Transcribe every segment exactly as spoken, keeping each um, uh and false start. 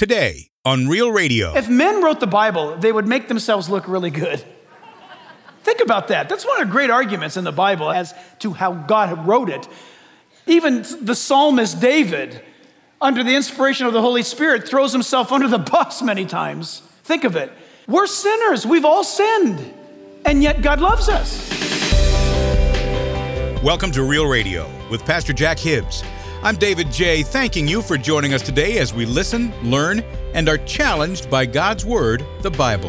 today on Real Radio. If men wrote the Bible, they would make themselves look really good. Think about that. That's one of the great arguments in the Bible as to how God wrote it. Even the psalmist David, under the inspiration of the Holy Spirit, throws himself under the bus many times. Think of it. We're sinners. We've all sinned. And yet God loves us. Welcome to Real Radio with Pastor Jack Hibbs. I'm David J., thanking you for joining us today as we listen, learn, and are challenged by God's Word, the Bible.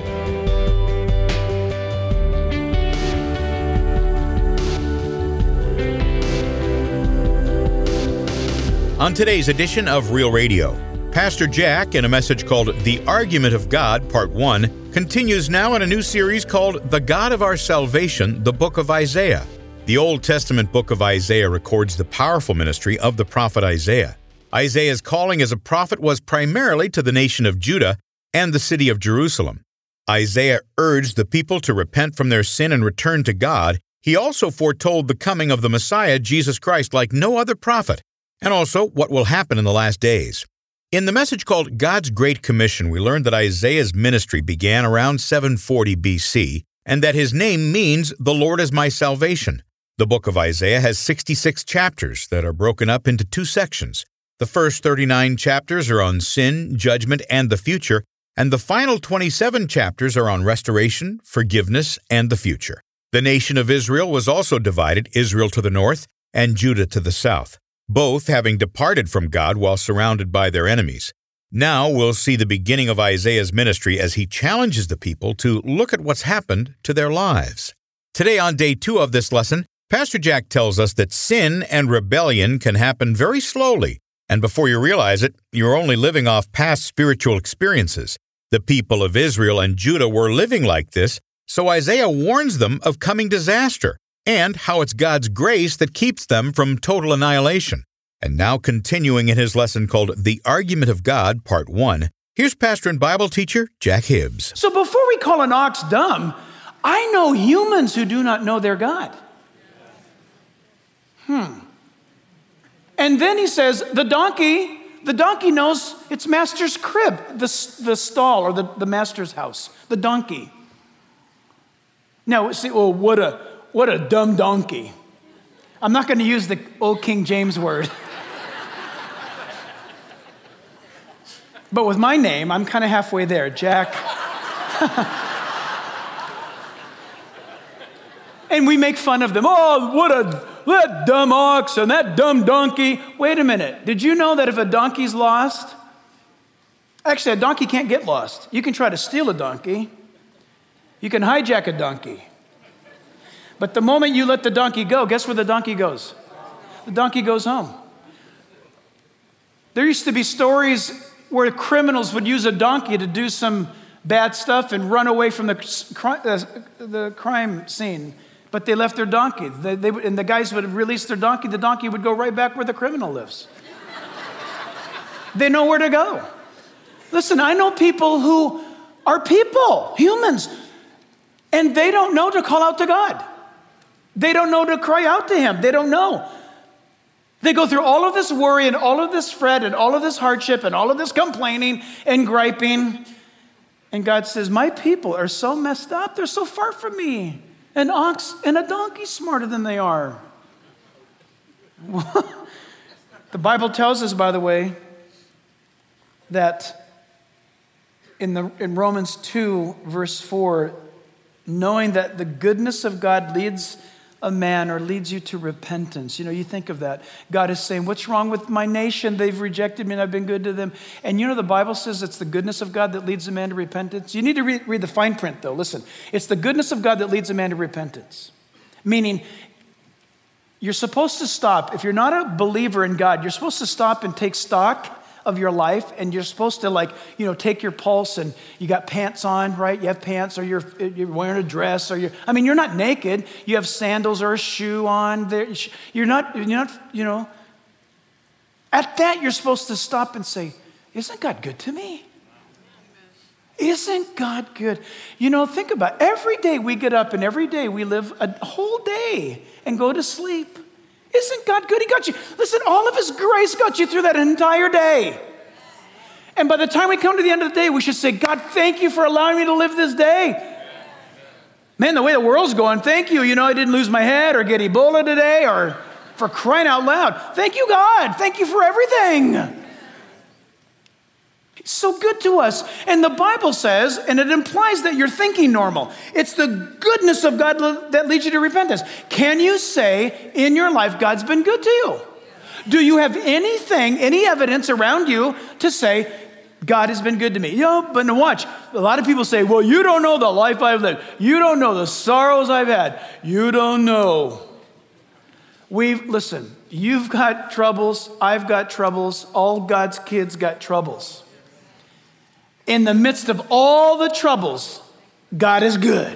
On today's edition of Real Radio, Pastor Jack, in a message called The Argument of God, Part one, continues now in a new series called The God of Our Salvation, the Book of Isaiah. The Old Testament book of Isaiah records the powerful ministry of the prophet Isaiah. Isaiah's calling as a prophet was primarily to the nation of Judah and the city of Jerusalem. Isaiah urged the people to repent from their sin and return to God. He also foretold the coming of the Messiah, Jesus Christ, like no other prophet, and also what will happen in the last days. In the message called God's Great Commission, we learned that Isaiah's ministry began around seven forty B C, and that his name means "The Lord is my salvation." The book of Isaiah has sixty-six chapters that are broken up into two sections. The first thirty-nine chapters are on sin, judgment, and the future, and the final twenty-seven chapters are on restoration, forgiveness, and the future. The nation of Israel was also divided, Israel to the north and Judah to the south, both having departed from God while surrounded by their enemies. Now we'll see the beginning of Isaiah's ministry as he challenges the people to look at what's happened to their lives. Today on day two of this lesson, Pastor Jack tells us that sin and rebellion can happen very slowly, and before you realize it, you're only living off past spiritual experiences. The people of Israel and Judah were living like this, so Isaiah warns them of coming disaster and how it's God's grace that keeps them from total annihilation. And now continuing in his lesson called The Argument of God, Part one, here's pastor and Bible teacher Jack Hibbs. So before we call an ox dumb, I know humans who do not know their God. Hmm. And then he says, the donkey, the donkey knows its master's crib, the, the stall or the, the master's house, the donkey. Now, see, oh, what a, what a dumb donkey. I'm not going to use the old King James word. But with my name, I'm kind of halfway there, Jack. And we make fun of them. Oh, what a, that dumb ox and that dumb donkey. Wait a minute. Did you know that if a donkey's lost, actually a donkey can't get lost. You can try to steal a donkey. You can hijack a donkey. But the moment you let the donkey go, guess where the donkey goes? The donkey goes home. There used to be stories where criminals would use a donkey to do some bad stuff and run away from the, uh, the crime scene. But they left their donkey. They, they, and the guys would release their donkey. The donkey would go right back where the criminal lives. They know where to go. Listen, I know people who are people, humans, and they don't know to call out to God. They don't know to cry out to Him. They don't know. They go through all of this worry and all of this fret and all of this hardship and all of this complaining and griping. And God says, my people are so messed up. They're so far from me. An ox and a donkey smarter than they are. The Bible tells us, by the way, that in, the, in Romans two, verse four, knowing that the goodness of God leads a man or leads you to repentance. You know, you think of that. God is saying, what's wrong with my nation? They've rejected me and I've been good to them. And you know, the Bible says it's the goodness of God that leads a man to repentance. You need to read, read the fine print though. Listen, it's the goodness of God that leads a man to repentance. Meaning, you're supposed to stop. If you're not a believer in God, you're supposed to stop and take stock of your life, and you're supposed to, like, you know, take your pulse, and you got pants on, right? You have pants, or you're you're wearing a dress, or you're, I mean, you're not naked. You have sandals or a shoe on. You're not, you're not, you know. At that, you're supposed to stop and say, isn't God good to me? Isn't God good? You know, think about it. Every day we get up and every day we live a whole day and go to sleep. Isn't God good? He got you. Listen, all of His grace got you through that entire day. And by the time we come to the end of the day, we should say, God, thank you for allowing me to live this day. Man, the way the world's going, thank you. You know, I didn't lose my head or get Ebola today, or for crying out loud. Thank you, God. Thank you for everything. He's so good to us. And the Bible says, and it implies that you're thinking normal. It's the goodness of God that leads you to repentance. Can you say in your life, God's been good to you? Do you have anything, any evidence around you to say, God has been good to me? You know, but now watch. A lot of people say, well, you don't know the life I've lived. You don't know the sorrows I've had. You don't know. We've, listen, you've got troubles. I've got troubles. All God's kids got troubles. In the midst of all the troubles, God is good.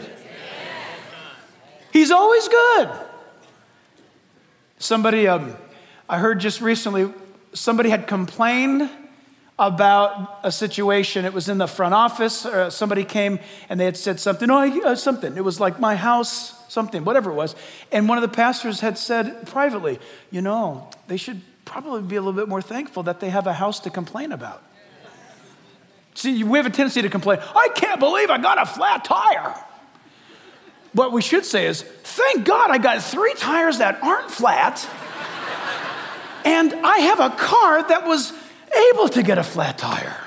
He's always good. Somebody, um, I heard just recently, somebody had complained about a situation. It was in the front office. Uh, somebody came and they had said something. Oh, uh, something. It was like my house, something, whatever it was. And one of the pastors had said privately, you know, they should probably be a little bit more thankful that they have a house to complain about. See, we have a tendency to complain, I can't believe I got a flat tire. What we should say is, thank God I got three tires that aren't flat, and I have a car that was able to get a flat tire.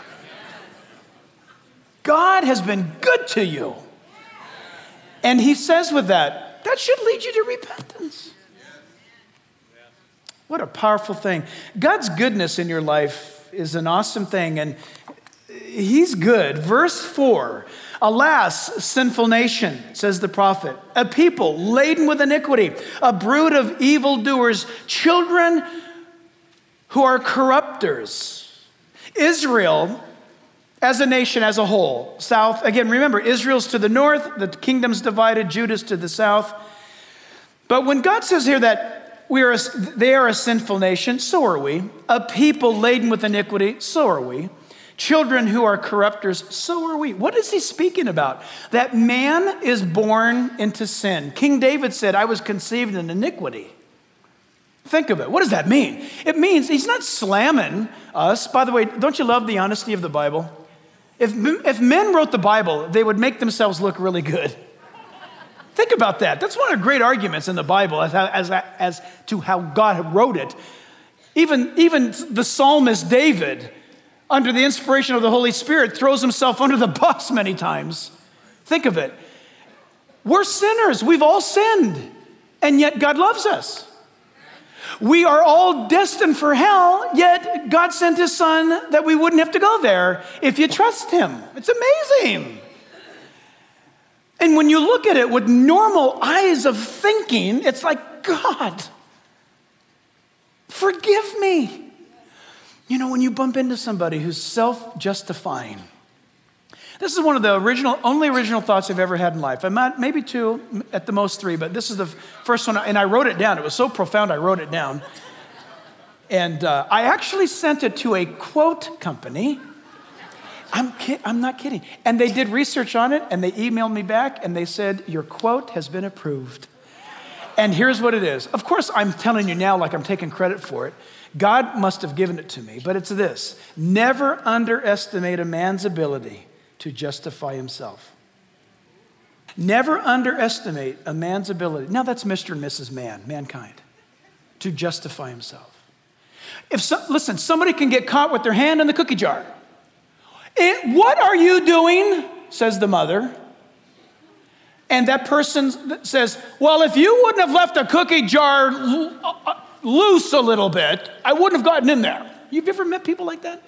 God has been good to you. And he says with that, that should lead you to repentance. What a powerful thing. God's goodness in your life is an awesome thing, and he's good. Verse four, alas, sinful nation, says the prophet, a people laden with iniquity, a brood of evildoers, children who are corrupters. Israel, as a nation as a whole, south, again, remember, Israel's to the north, the kingdom's divided, Judah's to the south. But when God says here that we are a, they are a sinful nation, so are we. A people laden with iniquity, so are we. Children who are corrupters, so are we. What is he speaking about? That man is born into sin. King David said, I was conceived in iniquity. Think of it. What does that mean? It means he's not slamming us. By the way, don't you love the honesty of the Bible? If, if men wrote the Bible, they would make themselves look really good. Think about that. That's one of the great arguments in the Bible as, as, as to how God wrote it. Even, even the psalmist David, under the inspiration of the Holy Spirit, throws himself under the bus many times. Think of it. We're sinners. We've all sinned. And yet God loves us. We are all destined for hell, yet God sent his son that we wouldn't have to go there if you trust him. It's amazing. And when you look at it with normal eyes of thinking, it's like, God, forgive me. You know, when you bump into somebody who's self-justifying, this is one of the original, only original thoughts I've ever had in life. I'm not, maybe two, at the most three, but this is the first one, and I wrote it down. It was so profound, I wrote it down. And uh, I actually sent it to a quote company. I'm, ki- I'm not kidding. And they did research on it, and they emailed me back, and they said, your quote has been approved. And here's what it is. Of course, I'm telling you now like I'm taking credit for it. God must have given it to me, but it's this. Never underestimate a man's ability to justify himself. Never underestimate a man's ability. Now that's Mister and Missus Man, mankind, to justify himself. If so, listen, somebody can get caught with their hand in the cookie jar. It, what are you doing? Says the mother. And that person says, well, if you wouldn't have left the cookie jar loose a little bit, I wouldn't have gotten in there. You've ever met people like that?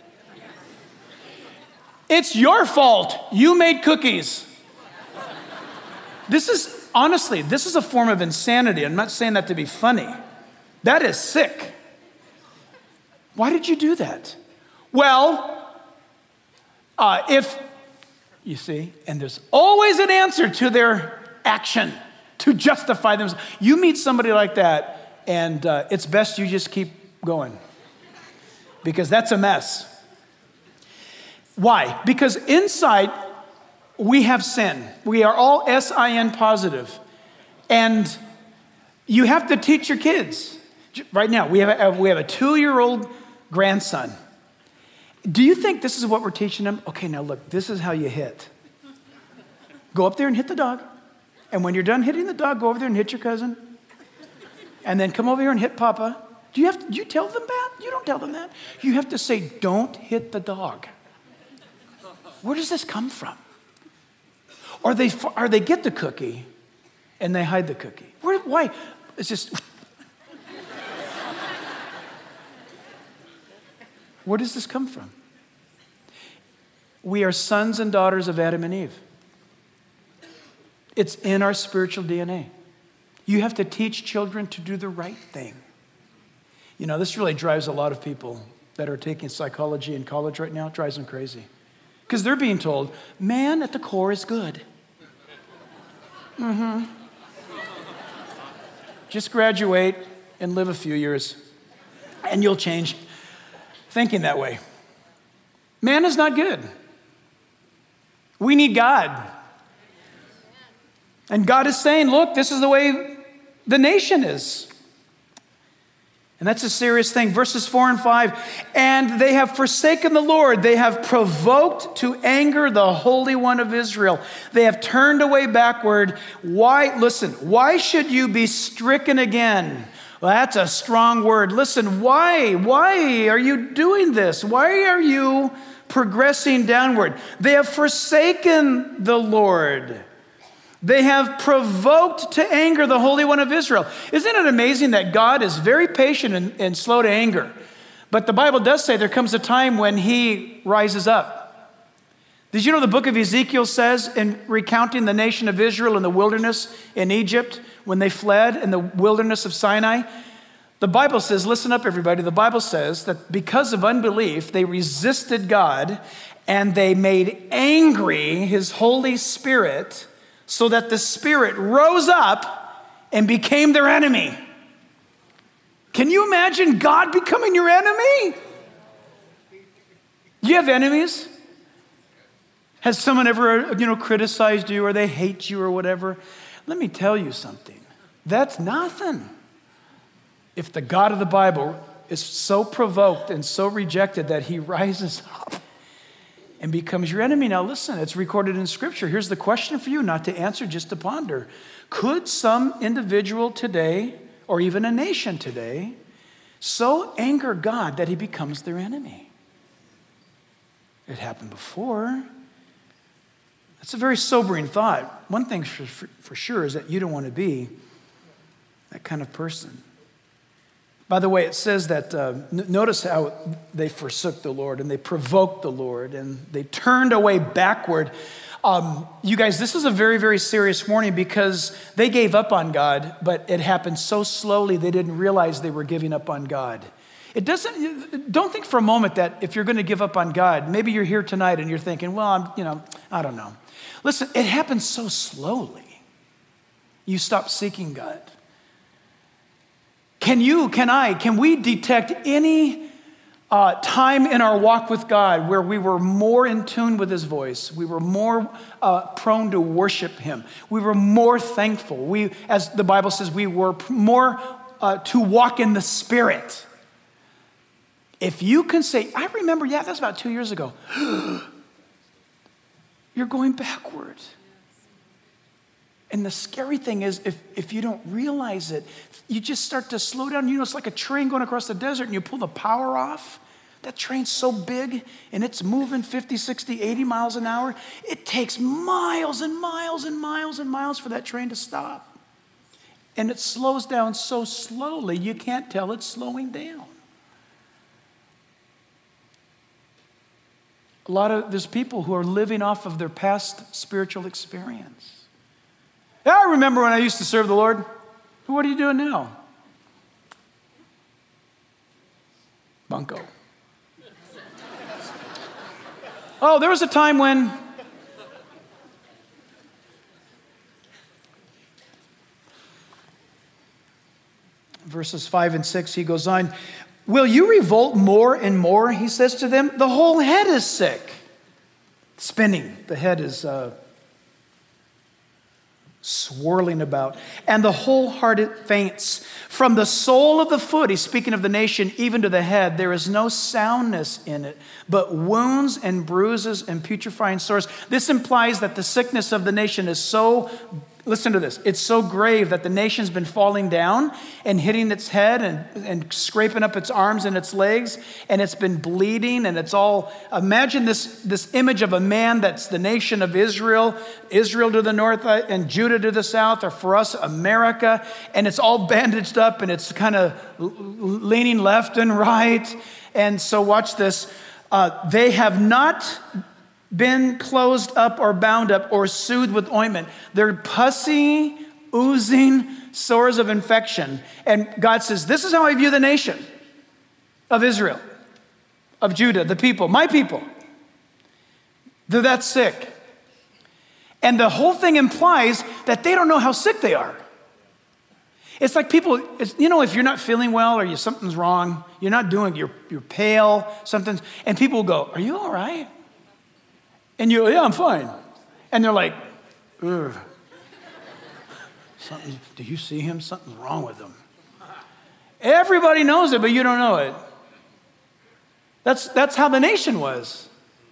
It's your fault. You made cookies. This is, honestly, this is a form of insanity. I'm not saying that to be funny. That is sick. Why did you do that? Well, uh, if, you see, and there's always an answer to their action to justify themselves. You meet somebody like that, and uh, it's best you just keep going because that's a mess. Why? Because inside we have sin. We are all S I N positive. And you have to teach your kids. Right now, we have a, we have a two-year-old grandson. Do you think this is what we're teaching them? Okay, now look, this is how you hit. Go up there and hit the dog. And when you're done hitting the dog, go over there and hit your cousin. And then come over here and hit Papa. Do you have to, do you tell them that? You don't tell them that. You have to say, don't hit the dog. Where does this come from? Or they, or they get the cookie and they hide the cookie. Where, why? It's just... Where does this come from? We are sons and daughters of Adam and Eve. It's in our spiritual D N A. You have to teach children to do the right thing. You know, this really drives a lot of people that are taking psychology in college right now. It drives them crazy. Because they're being told, man at the core is good. Mm-hmm. Just graduate and live a few years, and you'll change thinking that way. Man is not good. We need God. And God is saying, look, this is the way the nation is. And that's a serious thing. Verses four and five, and they have forsaken the Lord. They have provoked to anger the Holy One of Israel. They have turned away backward. Why, listen, why should you be stricken again? Well, that's a strong word. Listen, why? Why are you doing this? Why are you progressing downward? They have forsaken the Lord. They have provoked to anger the Holy One of Israel. Isn't it amazing that God is very patient and, and slow to anger? But the Bible does say there comes a time when he rises up. Did you know the book of Ezekiel says, in recounting the nation of Israel in the wilderness in Egypt, when they fled in the wilderness of Sinai, the Bible says, listen up everybody, the Bible says that because of unbelief, they resisted God and they made angry his Holy Spirit, so that the Spirit rose up and became their enemy. Can you imagine God becoming your enemy? You have enemies? Has someone ever, you know, criticized you or they hate you or whatever? Let me tell you something. That's nothing. If the God of the Bible is so provoked and so rejected that he rises up and becomes your enemy. Now listen, it's recorded in Scripture. Here's the question for you, not to answer, just to ponder. Could some individual today, or even a nation today, so anger God that he becomes their enemy? It happened before. That's a very sobering thought. One thing for, for, for sure is that you don't want to be that kind of person. By the way, it says that, uh, n- notice how they forsook the Lord and they provoked the Lord and they turned away backward. Um, you guys, this is a very, very serious warning because they gave up on God, but it happened so slowly they didn't realize they were giving up on God. It doesn't, don't think for a moment that if you're going to give up on God, maybe you're here tonight and you're thinking, well, I'm, you know, I don't know. Listen, it happens so slowly. You stop seeking God. Can you, can I, can we detect any uh, time in our walk with God where we were more in tune with his voice? We were more uh, prone to worship him. We were more thankful. We, as the Bible says, we were more uh, to walk in the Spirit. If you can say, I remember, yeah, that's about two years ago. You're going backwards. And the scary thing is, if, if you don't realize it, you just start to slow down. You know, it's like a train going across the desert and you pull the power off. That train's so big and it's moving fifty, sixty, eighty miles an hour. It takes miles and miles and miles and miles for that train to stop. And it slows down so slowly, you can't tell it's slowing down. A lot of, there's people who are living off of their past spiritual experience. Yeah, I remember when I used to serve the Lord. What are you doing now? Bunko. Oh, there was a time when verses five and six, he goes on, will you revolt more and more? He says to them, the whole head is sick. Spinning. The head is uh, swirling about, and the whole heart it faints. From the sole of the foot, he's speaking of the nation, even to the head, there is no soundness in it, but wounds and bruises and putrefying sores. This implies that the sickness of the nation is so, listen to this, it's so grave that the nation's been falling down and hitting its head and, and scraping up its arms and its legs, and it's been bleeding, and it's all, imagine this, this image of a man that's the nation of Israel, Israel to the north and Judah to the south, or for us, America, and it's all bandaged up and it's kind of leaning left and right. And so watch this. Uh, they have not been closed up or bound up or soothed with ointment. They're pussy, oozing sores of infection. And God says, this is how I view the nation of Israel, of Judah, the people, my people. They're that sick. And the whole thing implies that they don't know how sick they are. It's like people, it's, you know, if you're not feeling well or you, something's wrong, you're not doing, you're, you're pale, something's, and people will go, are you all right? And you go, yeah, I'm fine. And they're like, ugh. Something, do you see him? Something's wrong with him. Everybody knows it, but you don't know it. That's, that's how the nation was.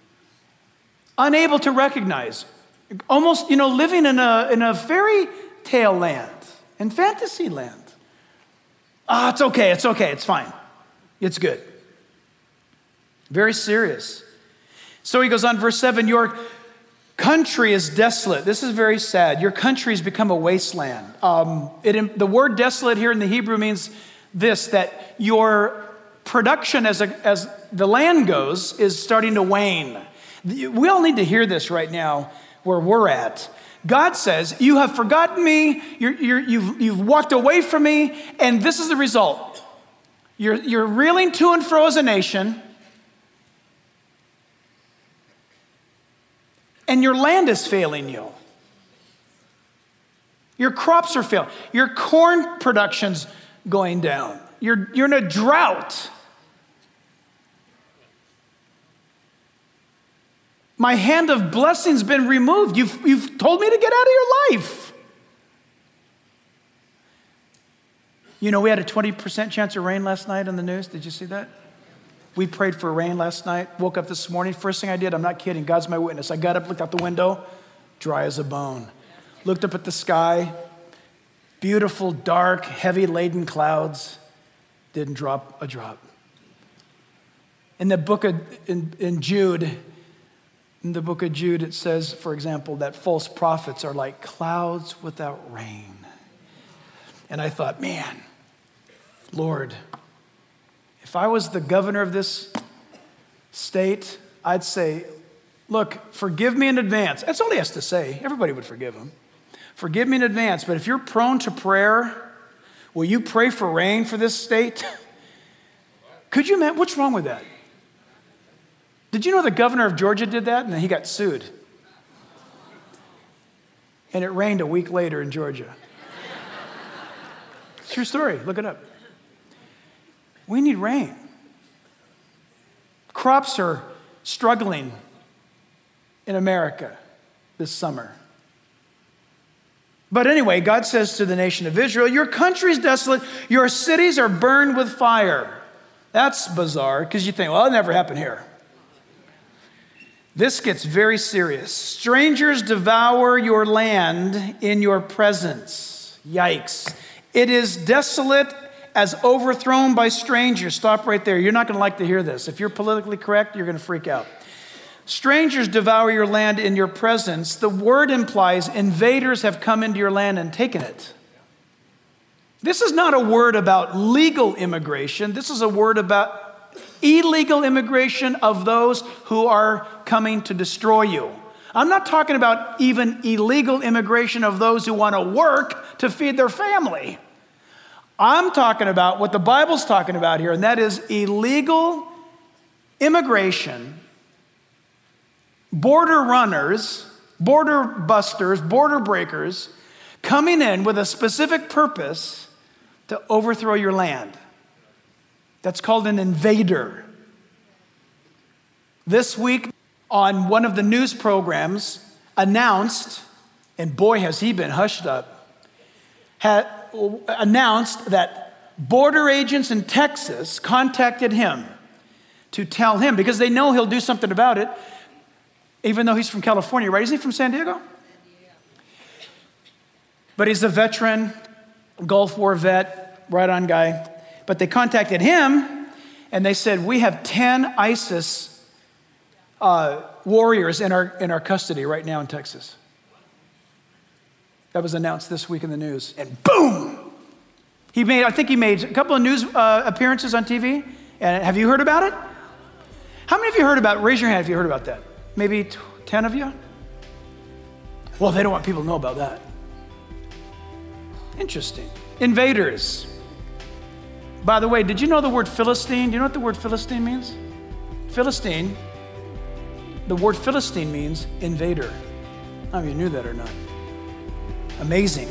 Unable to recognize. Almost, you know, living in a, in a fairy tale land. In fantasy land. Ah, oh, it's okay, it's okay, it's fine. It's good. Very serious. So he goes on, verse seven, your country is desolate. This is very sad. Your country has become a wasteland. Um, it, the word desolate here in the Hebrew means this, that your production as, a, as the land goes is starting to wane. We all need to hear this right now where we're at. God says, you have forgotten me, you're, you're, you've, you've walked away from me, and this is the result. You're, you're reeling to and fro as a nation, and your land is failing you. Your crops are failing. Your corn production's going down. You're, you're in a drought. My hand of blessing's been removed. You've, you've told me to get out of your life. You know, we had a twenty percent chance of rain last night on the news. Did you see that? We prayed for rain last night. Woke up this morning. First thing I did, I'm not kidding, God's my witness. I got up, looked out the window, dry as a bone. Looked up at the sky, beautiful, dark, heavy laden clouds. Didn't drop a drop. In the book of, in, in Jude, in the book of Jude, it says, for example, that false prophets are like clouds without rain. And I thought, man, Lord, if I was the governor of this state, I'd say, look, forgive me in advance. That's all he has to say. Everybody would forgive him. Forgive me in advance, but if you're prone to prayer, will you pray for rain for this state? Could you imagine? What's wrong with that? Did you know the governor of Georgia did that and then he got sued? And it rained a week later in Georgia. It's a true story. Look it up. We need rain. Crops are struggling in America this summer. But anyway, God says to the nation of Israel, your country is desolate, your cities are burned with fire. That's bizarre because you think, well, it never happened here. This gets very serious. Strangers devour your land in your presence. Yikes. It is desolate as overthrown by strangers. Stop right there. You're not going to like to hear this. If you're politically correct, you're going to freak out. Strangers devour your land in your presence. The word implies invaders have come into your land and taken it. This is not a word about legal immigration. This is a word about illegal immigration of those who are coming to destroy you. I'm not talking about even illegal immigration of those who want to work to feed their family. I'm talking about what the Bible's talking about here, and that is illegal immigration, border runners, border busters, border breakers, coming in with a specific purpose to overthrow your land. That's called an invader. This week on one of the news programs announced and boy, has he been hushed up, had announced that border agents in Texas contacted him to tell him, because they know he'll do something about it, even though he's from California, right? Isn't he from San Diego? But he's a veteran, Gulf War vet, right-on guy. But they contacted him, and they said, we have ten ISIS uh, warriors in our, in our custody right now in Texas. That was announced this week in the news. And boom! He made, I think he made a couple of news uh, appearances on T V. And have you heard about it? How many of you heard about it? Raise your hand if you heard about that. Maybe ten of you? Well, they don't want people to know about that. Interesting. Invaders. By the way, did you know the word Philistine? Do you know what the word Philistine means? Philistine, the word Philistine means invader. I don't know if you knew that or not. Amazing.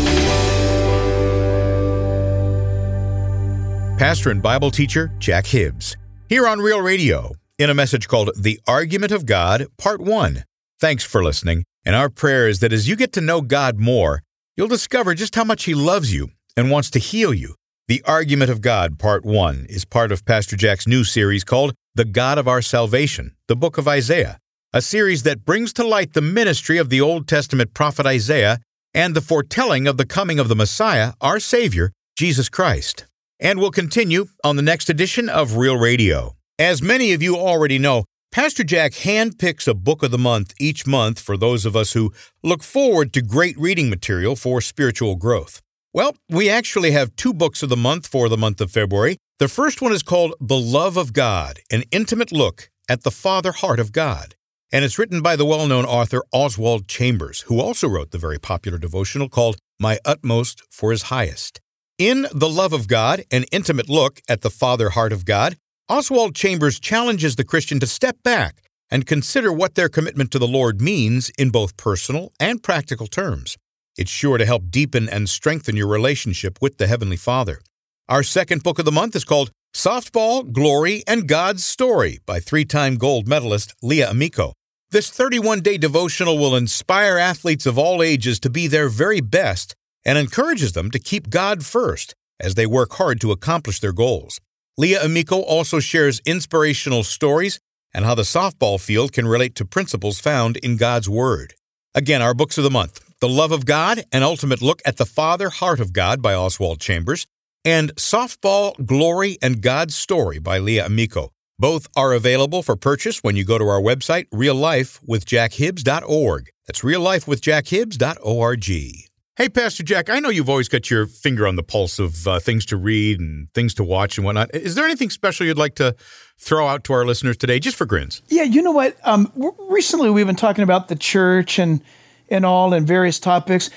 Pastor and Bible teacher Jack Hibbs, here on Real Radio, in a message called The Argument of God, Part one. Thanks for listening, and our prayer is that as you get to know God more, you'll discover just how much He loves you and wants to heal you. The Argument of God, Part one, is part of Pastor Jack's new series called The God of Our Salvation, the Book of Isaiah, a series that brings to light the ministry of the Old Testament prophet Isaiah and the foretelling of the coming of the Messiah, our Savior, Jesus Christ. And we'll continue on the next edition of Real Radio. As many of you already know, Pastor Jack handpicks a book of the month each month for those of us who look forward to great reading material for spiritual growth. Well, we actually have two books of the month for the month of February. The first one is called The Love of God, an intimate look at the Father Heart of God. And it's written by the well-known author Oswald Chambers, who also wrote the very popular devotional called My Utmost for His Highest. In The Love of God, an intimate look at the Father Heart of God, Oswald Chambers challenges the Christian to step back and consider what their commitment to the Lord means in both personal and practical terms. It's sure to help deepen and strengthen your relationship with the Heavenly Father. Our second book of the month is called Softball, Glory, and God's Story by three-time gold medalist Leah Amico. This thirty-one day devotional will inspire athletes of all ages to be their very best and encourages them to keep God first as they work hard to accomplish their goals. Leah Amico also shares inspirational stories and how the softball field can relate to principles found in God's Word. Again, our books of the month, The Love of God, an ultimate look at the Father Heart of God by Oswald Chambers, and Softball, Glory, and God's Story by Leah Amico. Both are available for purchase when you go to our website, real life with jack hibbs dot org. That's real life with jack hibbs dot org. Hey, Pastor Jack, I know you've always got your finger on the pulse of uh, things to read and things to watch and whatnot. Is there anything special you'd like to throw out to our listeners today, just for grins? Yeah, you know what? Um, recently, we've been talking about the church and and all and various topics.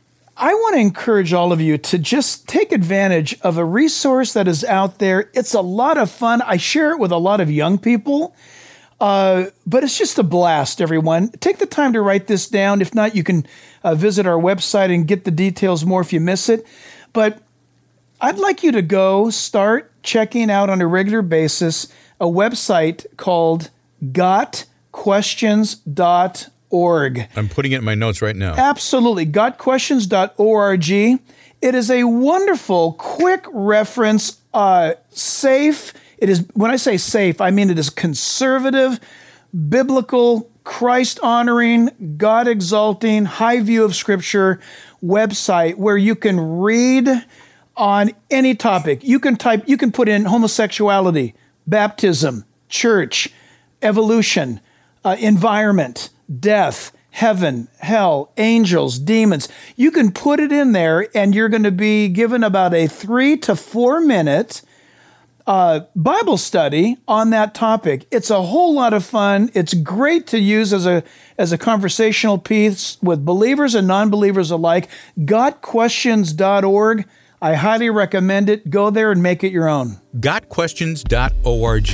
I want to encourage all of you to just take advantage of a resource that is out there. It's a lot of fun. I share it with a lot of young people. Uh, but it's just a blast, everyone. Take the time to write this down. If not, you can uh, visit our website and get the details more if you miss it. But I'd like you to go start checking out on a regular basis a website called got questions dot org. I'm putting it in my notes right now. Absolutely. got questions dot org. It is a wonderful, quick reference, uh, safe. It is, when I say safe, I mean it is conservative, biblical, Christ-honoring, God-exalting, high view of Scripture website where you can read on any topic. You can type, you can put in homosexuality, baptism, church, evolution, uh, environment, death, heaven, hell, angels, demons. You can put it in there and you're going to be given about a three to four minute Uh, Bible study on that topic. It's a whole lot of fun. It's great to use as a as a conversational piece with believers and non-believers alike. got questions dot org. I highly recommend it. Go there and make it your own. got questions dot org.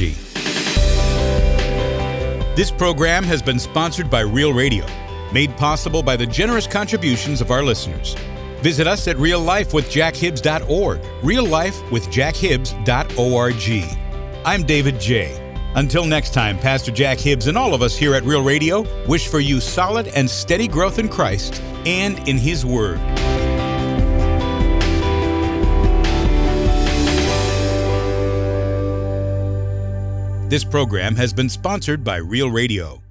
This program has been sponsored by Real Radio, made possible by the generous contributions of our listeners. Visit us at real life with jack hibbs dot org, real life with jack hibbs dot org. I'm David J. Until next time, Pastor Jack Hibbs and all of us here at Real Radio wish for you solid and steady growth in Christ and in His Word. This program has been sponsored by Real Radio.